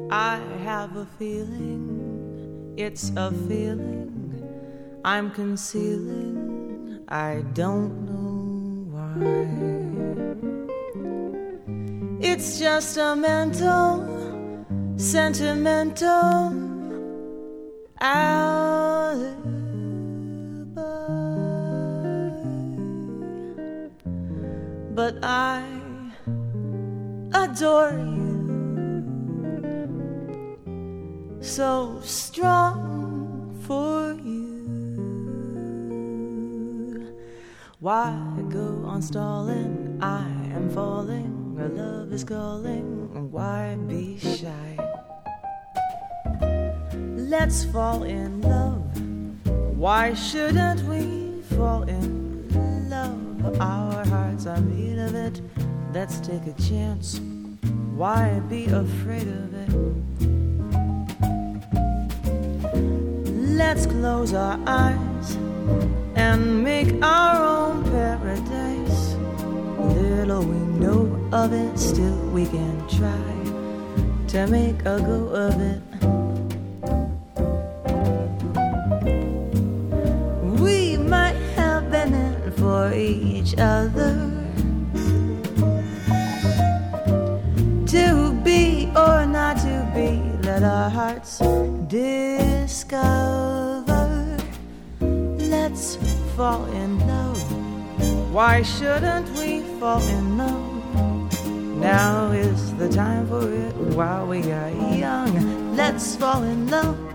I have a feeling, it's a feeling I'm concealing, I don't know why. It's just a mental, sentimental alibi. But I adore you, so strong for you. Why go on stalling? I am falling, our love is calling. Why be shy? Let's fall in love. Why shouldn't we fall in love? Our hearts are made of it. Let's take a chance. Why be afraid of it? Let's close our eyes and make our own paradise. Little we know of it, still we can try to make a go of it. We might have been in for each other, to be or not to be, let our hearts discover. Let's fall in love. Why shouldn't we fall in love? Now is the time for it while we are young. Let's fall in love.